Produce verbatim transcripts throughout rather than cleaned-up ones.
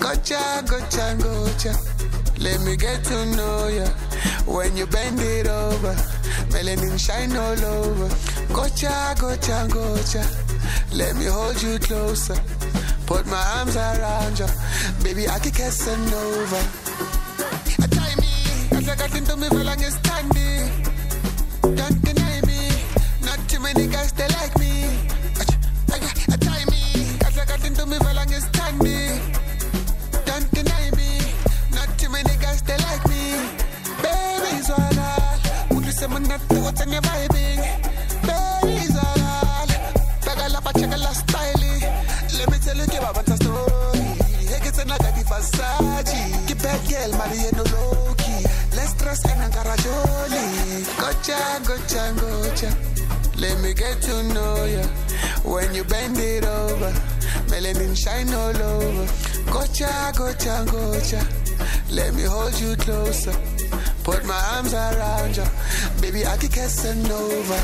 Gotcha, gotcha, gotcha. Let me get to know ya. When you bend it over, melanin shine all over. Gotcha, gotcha, gotcha. Let me hold you closer. Put my arms around you. Baby, I can kiss and over. Tie me, as I got into me for long standing. Don't deny me. Not too many guys, they like me. Tie me, as I got into me for long standing. Don't deny me. Not too many guys, they like me. Baby's all all. Would you say my nut to what's in your vibing? Baby's all all. Bagala, check a last styling. Let me tell you about a story. Hey, get another Versace. Keep that girl, Maria no low-key. Let's trust and Angarajoli. Gotcha, gotcha, gotcha. Let me get to know ya. When you bend it over, melanin shine all over. Gotcha, gotcha, gotcha. Let me hold you closer. Put my arms around you. Baby, I can kiss and over.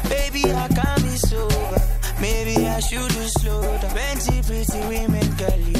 Should you slow down? Plenty pretty women, girl,